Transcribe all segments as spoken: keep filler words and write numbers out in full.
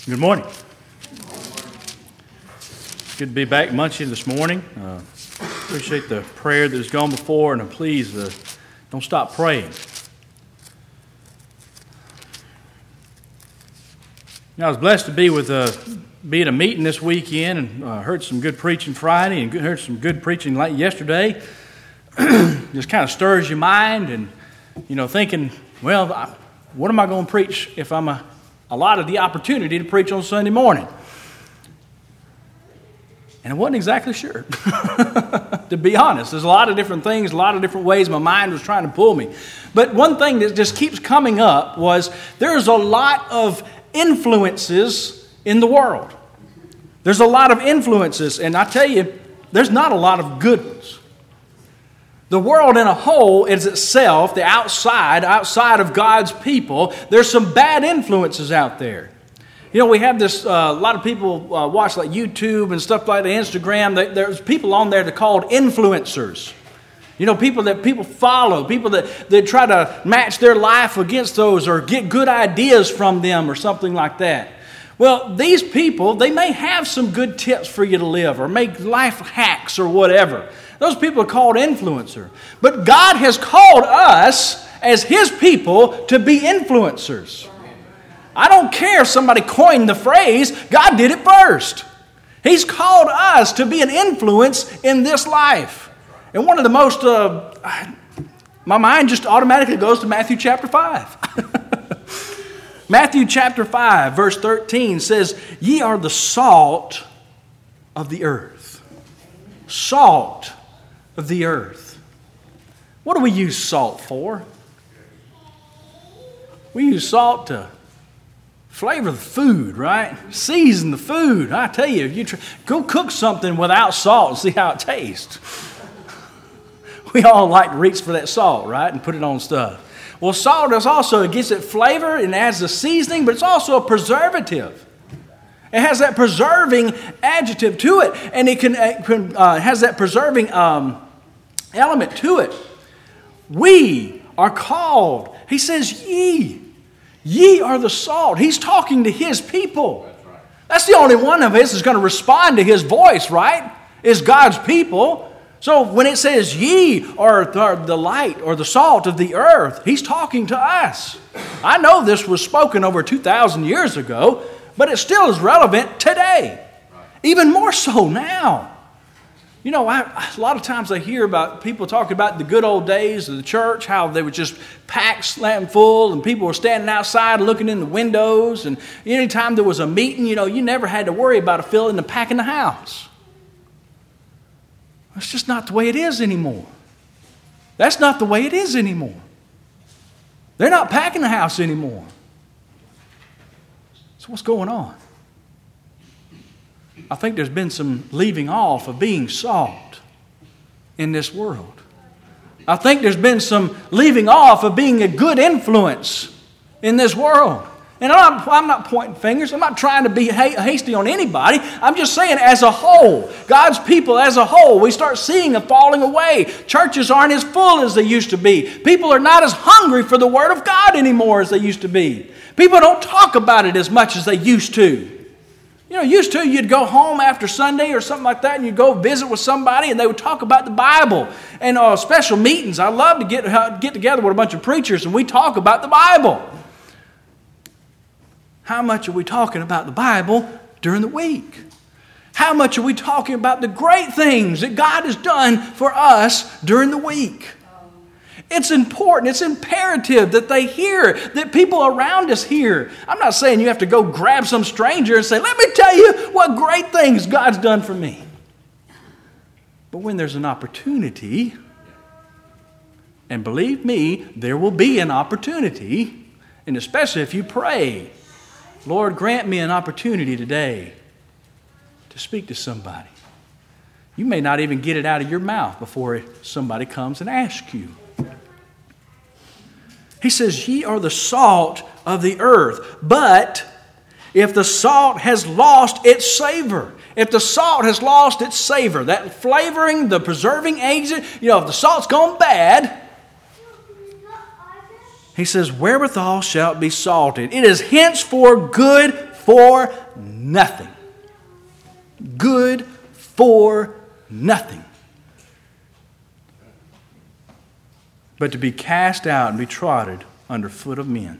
Good morning. Good to be back in Muncie this morning. Uh, appreciate the prayer that has gone before, and please uh, don't stop praying. Now, I was blessed to be with uh, be at a meeting this weekend, and uh, heard some good preaching Friday, and heard some good preaching like yesterday. Just kind of stirs your mind, and you know, thinking, well, I, what am I going to preach if I'm a allotted the opportunity to preach on Sunday morning? And I wasn't exactly sure, to be honest. There's a lot of different things, a lot of different ways my mind was trying to pull me. But one thing that just keeps coming up was there's a lot of influences in the world. There's a lot of influences, and I tell you, there's not a lot of good ones. The world in a whole is itself, the outside, outside of God's people. There's some bad influences out there. You know, we have this, uh, a lot of people uh, watch like YouTube and stuff like that, Instagram. They, there's people on there that are called influencers. You know, people that people follow, people that, that try to match their life against those or get good ideas from them or something like that. Well, these people, they may have some good tips for you to live or make life hacks or whatever. Those people are called influencers. But God has called us as His people to be influencers. I don't care if somebody coined the phrase, God did it first. He's called us to be an influence in this life. And one of the most, uh, my mind just automatically goes to Matthew chapter five. Matthew chapter five, verse thirteen says, "Ye are the salt of the earth." Salt of the earth. What do we use salt for? We use salt to flavor the food, right? Season the food. I tell you, if you try, go cook something without salt and see how it tastes. We all like to reach for that salt, right, and put it on stuff. Well, salt is also, it gives it flavor and adds a seasoning, but it's also a preservative. It has that preserving adjective to it, and it can uh, has that preserving um, element to it. We are called. He says, "Ye, ye are the salt." He's talking to His people. That's right. That's the only one of us that's going to respond to His voice, right? Is God's people. So when it says "ye are the light or the salt of the earth," He's talking to us. I know this was spoken over two thousand years ago, but it still is relevant today. Even more so now. You know, I, a lot of times I hear about people talking about the good old days of the church, how they were just packed, slam full, and people were standing outside looking in the windows. And anytime there was a meeting, you know, you never had to worry about a filling the pack in the house. That's just not the way it is anymore. That's not the way it is anymore. They're not packing the house anymore. So what's going on? I think there's been some leaving off of being salt in this world. I think there's been some leaving off of being a good influence in this world. And I'm not, I'm not pointing fingers. I'm not trying to be hasty on anybody. I'm just saying as a whole, God's people as a whole, we start seeing a falling away. Churches aren't as full as they used to be. People are not as hungry for the Word of God anymore as they used to be. People don't talk about it as much as they used to. You know, used to, you'd go home after Sunday or something like that, and you'd go visit with somebody, and they would talk about the Bible. And uh, special meetings, I love to get, uh, get together with a bunch of preachers, and we talk about the Bible. How much are we talking about the Bible during the week? How much are we talking about the great things that God has done for us during the week? It's important, it's imperative that they hear, that people around us hear. I'm not saying you have to go grab some stranger and say, "Let me tell you what great things God's done for me." But when there's an opportunity, and believe me, there will be an opportunity, and especially if you pray, "Lord, grant me an opportunity today to speak to somebody." You may not even get it out of your mouth before somebody comes and asks you. He says, "Ye are the salt of the earth. But if the salt has lost its savor," if the salt has lost its savor, that flavoring, the preserving agent, you know, if the salt's gone bad, he says, "Wherewithal shall it be salted? It is henceforth good for nothing. Good for nothing. But to be cast out and be trodden under foot of men.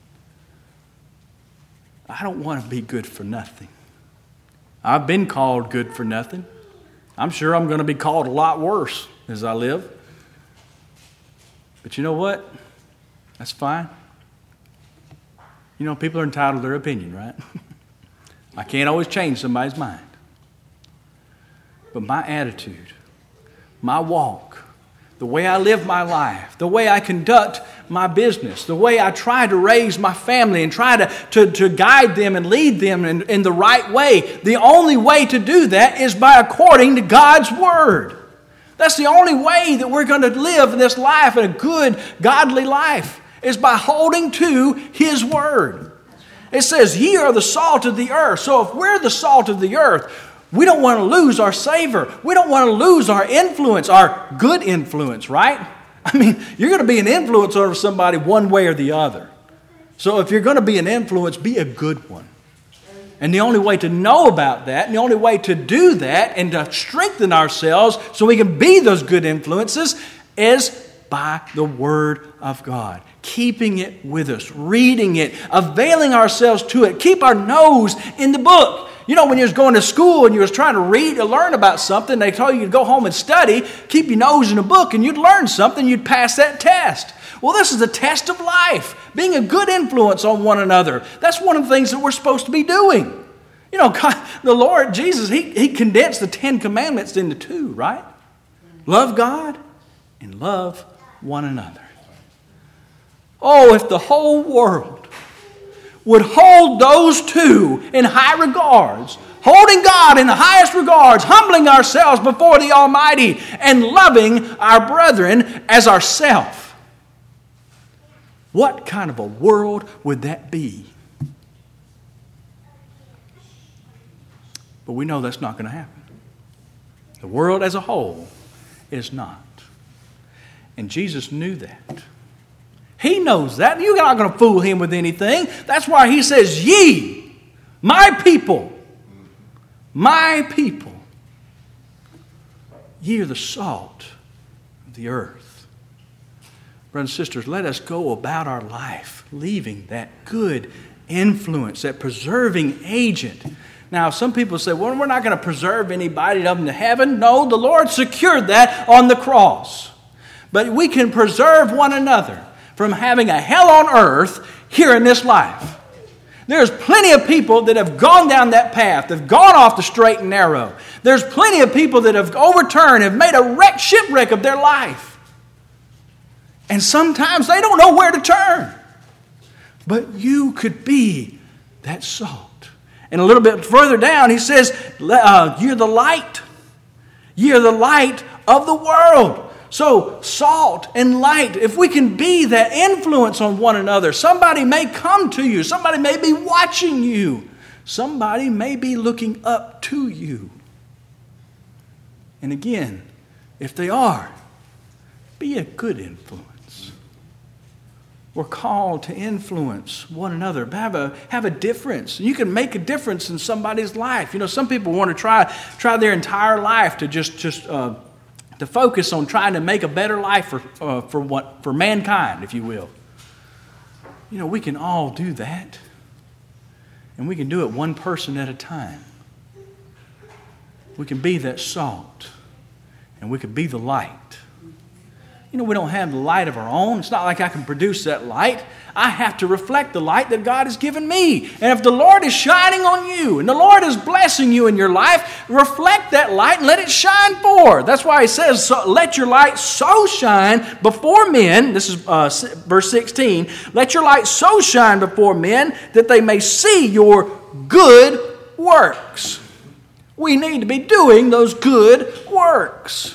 I don't want to be good for nothing. I've been called good for nothing. I'm sure I'm going to be called a lot worse as I live. But you know what? That's fine. You know, people are entitled to their opinion, right? I can't always change somebody's mind. But my attitude, my walk, the way I live my life, the way I conduct my business, the way I try to raise my family and try to, to, to guide them and lead them in, in the right way, the only way to do that is by according to God's Word. That's the only way that we're going to live this life, in a good, godly life, is by holding to His Word. It says, ye are the salt of the earth. So if we're the salt of the earth, we don't want to lose our savor. We don't want to lose our influence, our good influence, right? I mean, you're going to be an influence over somebody one way or the other. So if you're going to be an influence, be a good one. And the only way to know about that, and the only way to do that and to strengthen ourselves so we can be those good influences is by the Word of God. Keeping it with us, reading it, availing ourselves to it. Keep our nose in the book. You know, when you was going to school and you was trying to read or learn about something, they told you to go home and study, keep your nose in a book, and you'd learn something, you'd pass that test. Well, this is the test of life, being a good influence on one another. That's one of the things that we're supposed to be doing. You know, God, the Lord Jesus, he, he condensed the Ten Commandments into two, right? Love God and love one another. Oh, if the whole world would hold those two in high regards, holding God in the highest regards, humbling ourselves before the Almighty, and loving our brethren as ourselves. What kind of a world would that be? But we know that's not going to happen. The world as a whole is not. And Jesus knew that. He knows that. You're not going to fool Him with anything. That's why He says, ye, my people, my people, ye are the salt of the earth. Brothers and sisters, let us go about our life leaving that good influence, that preserving agent. Now, some people say, well, we're not going to preserve anybody up into heaven. No, the Lord secured that on the cross. But we can preserve one another from having a hell on earth here in this life. There's plenty of people that have gone down that path, that have gone off the straight and narrow. There's plenty of people that have overturned, have made a wreck, shipwreck of their life. And sometimes they don't know where to turn. But you could be that salt. And a little bit further down, he says, uh, you're the light. You're the light of the world. So, salt and light, if we can be that influence on one another, somebody may come to you. Somebody may be watching you. Somebody may be looking up to you. And again, if they are, be a good influence. We're called to influence one another, have a, have a difference. You can make a difference in somebody's life. You know, some people want to try, try their entire life to just... just uh, to focus on trying to make a better life for uh, for what for mankind, if you will. You know, we can all do that. And we can do it one person at a time. We can be that salt. And we can be the light. You know, we don't have the light of our own. It's not like I can produce that light. I have to reflect the light that God has given me. And if the Lord is shining on you and the Lord is blessing you in your life, reflect that light and let it shine forth. That's why He says, so let your light so shine before men. This is uh, verse sixteen. Let your light so shine before men that they may see your good works. We need to be doing those good works.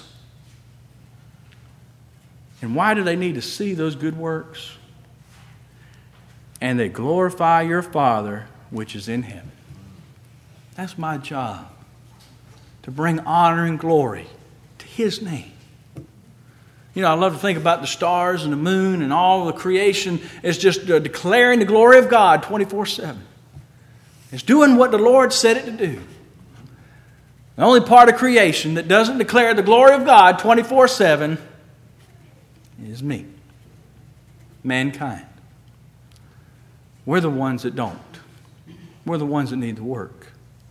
And why do they need to see those good works? And they glorify your Father which is in heaven. That's my job. To bring honor and glory to His name. You know, I love to think about the stars and the moon and all the creation as just uh, declaring the glory of God twenty-four seven. It's doing what the Lord said it to do. The only part of creation that doesn't declare the glory of God twenty-four seven is me, mankind. We're the ones that don't. We're the ones that need the work.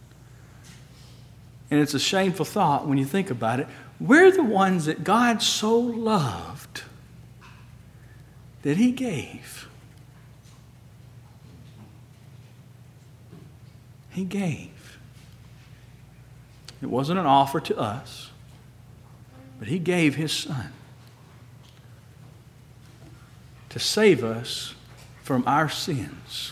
And it's a shameful thought when you think about it. We're the ones that God so loved that He gave. He gave. It wasn't an offer to us, but He gave His Son to save us from our sins.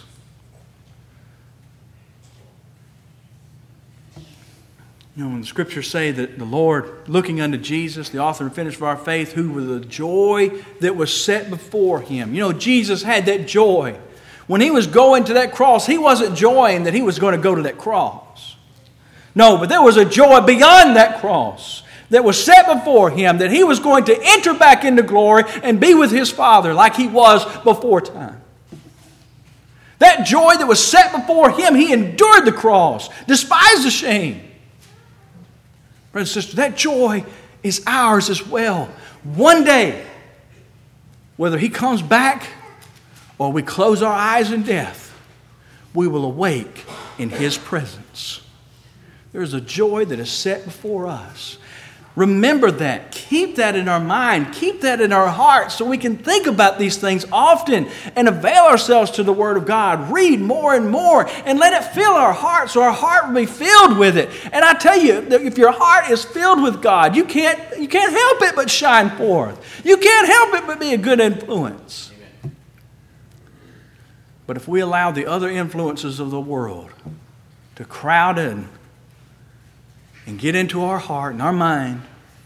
You know, when the Scriptures say that the Lord, looking unto Jesus, the author and finisher of our faith, who with the joy that was set before Him. You know, Jesus had that joy. When He was going to that cross, He wasn't joying that He was going to go to that cross. No, but there was a joy beyond that cross that was set before Him, that He was going to enter back into glory and be with His Father like He was before time. That joy that was set before Him, He endured the cross, despised the shame. Brothers and sisters, that joy is ours as well. One day, whether He comes back or we close our eyes in death, we will awake in His presence. There is a joy that is set before us. Remember that. Keep that in our mind. Keep that in our heart so we can think about these things often and avail ourselves to the Word of God. Read more and more and let it fill our heart so our heart will be filled with it. And I tell you, that if your heart is filled with God, you can't, you can't help it but shine forth. You can't help it but be a good influence. Amen. But if we allow the other influences of the world to crowd in and get into our heart and our mind,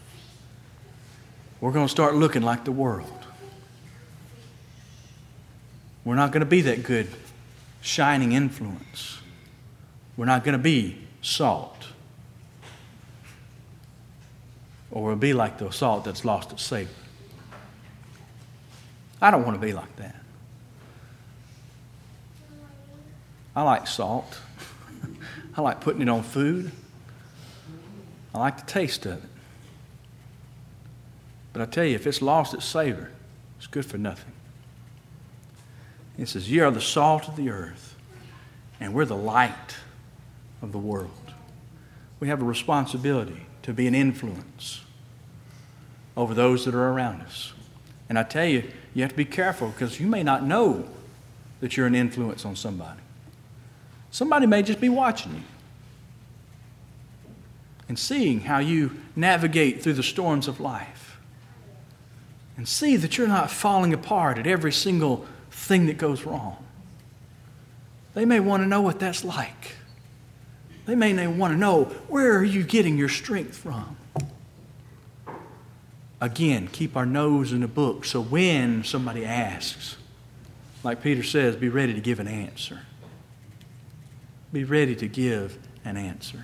we're going to start looking like the world. We're not going to be that good, shining influence. We're not going to be salt. Or we'll be like the salt that's lost its savor. I don't want to be like that. I like salt. I like putting it on food. I like the taste of it. But I tell you, if it's lost its savor, it's good for nothing. It says, ye are the salt of the earth, and we're the light of the world. We have a responsibility to be an influence over those that are around us. And I tell you, you have to be careful because you may not know that you're an influence on somebody. Somebody may just be watching you and seeing how you navigate through the storms of life. And see that you're not falling apart at every single thing that goes wrong. They may want to know what that's like. They may want to know, where are you getting your strength from? Again, keep our nose in the book so when somebody asks, like Peter says, be ready to give an answer. Be ready to give an answer.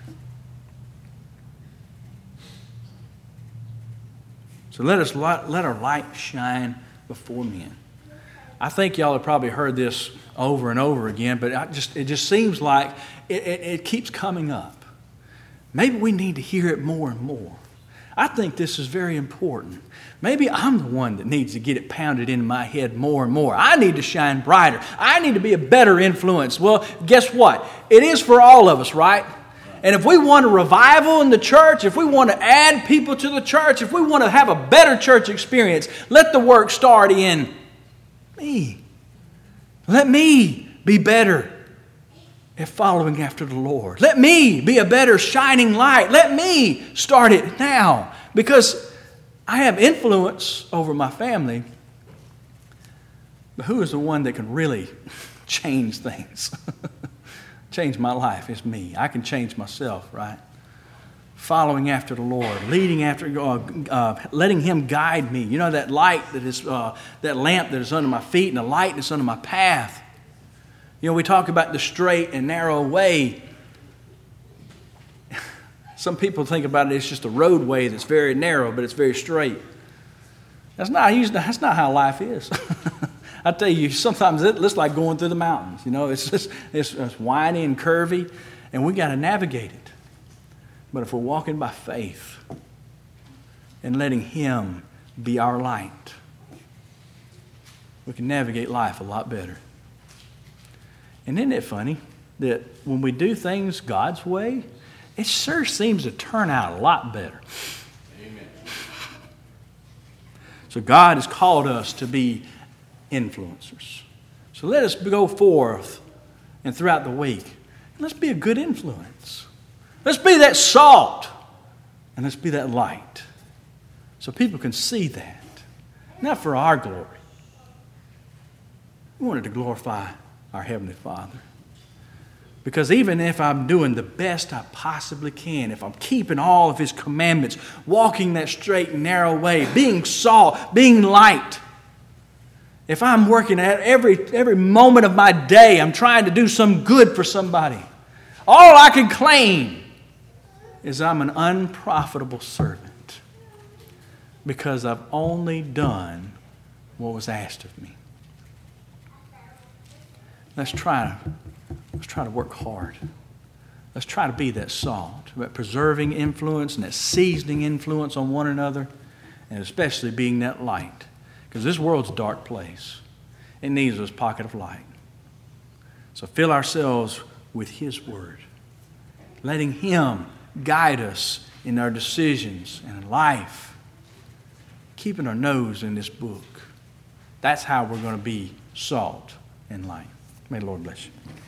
So let us let, let our light shine before men. I think y'all have probably heard this over and over again, but I just it just seems like it, it, it keeps coming up. Maybe we need to hear it more and more. I think this is very important. Maybe I'm the one that needs to get it pounded into my head more and more. I need to shine brighter. I need to be a better influence. Well, guess what? It is for all of us, right? And if we want a revival in the church, if we want to add people to the church, if we want to have a better church experience, let the work start in me. Let me be better at following after the Lord. Let me be a better shining light. Let me start it now. Because I have influence over my family. But who is the one that can really change things? Change my life is me. I can change myself, right? Following after the Lord, leading after, uh, uh, letting Him guide me. You know, that light that is, uh, that lamp that is under my feet and the light that's under my path. You know, we talk about the straight and narrow way. Some people think about it as just a roadway that's very narrow, but it's very straight. That's not, that's not how life is. I tell you, sometimes it looks like going through the mountains. You know, it's just it's, it's windy and curvy, and we got to navigate it. But if we're walking by faith and letting Him be our light, we can navigate life a lot better. And isn't it funny that when we do things God's way, it sure seems to turn out a lot better. Amen. So God has called us to be influencers. So let us go forth and throughout the week, let's be a good influence. Let's be that salt, and let's be that light, so people can see that. Not for our glory. We wanted to glorify our Heavenly Father. Because even if I'm doing the best I possibly can, if I'm keeping all of His commandments, walking that straight and narrow way, being salt, being light, if I'm working at every, every moment of my day, I'm trying to do some good for somebody, all I can claim is I'm an unprofitable servant because I've only done what was asked of me. Let's try to, let's try to work hard. Let's try to be that salt, that preserving influence and that seasoning influence on one another, and especially being that light. Because this world's a dark place. It needs this pocket of light. So fill ourselves with His Word, letting Him guide us in our decisions and in life, keeping our nose in this book. That's how we're going to be salt and light. May the Lord bless you.